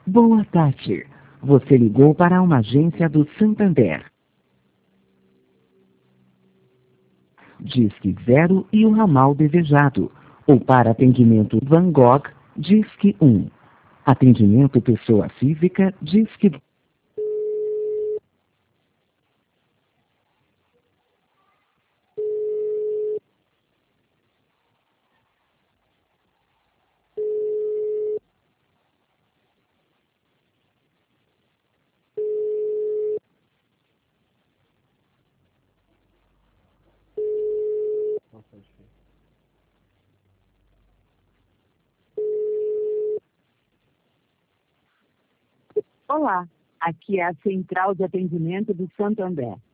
Boa tarde. Você ligou para uma agência do Santander. Disque 0 e o ramal desejado. Ou para atendimento Van Gogh, Disque 1. Atendimento pessoa física, Disque. Olá, aqui é a Central de Atendimento do Santander.